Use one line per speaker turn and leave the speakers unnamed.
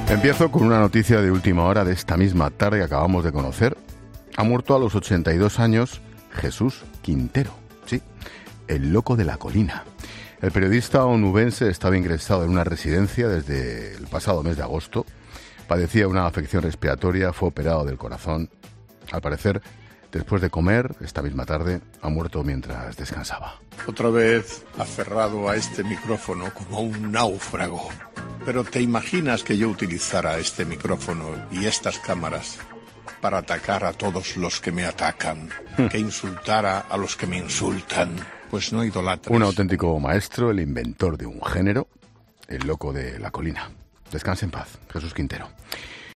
Empiezo con una noticia de última hora de esta misma tarde que acabamos de conocer. Ha muerto a los 82 años Jesús Quintero, sí, el loco de la colina. El periodista onubense estaba ingresado en una residencia desde el pasado mes de agosto. Padecía una afección respiratoria, fue operado del corazón. Al parecer, después de comer, esta misma tarde, ha muerto mientras descansaba.
Otra vez aferrado a este micrófono como un náufrago. Pero ¿te imaginas que yo utilizara este micrófono y estas cámaras para atacar a todos los que me atacan? Que insultara a los que me insultan. Pues no idolatras.
Un auténtico maestro, el inventor de un género, el loco de la colina. Descanse en paz, Jesús Quintero.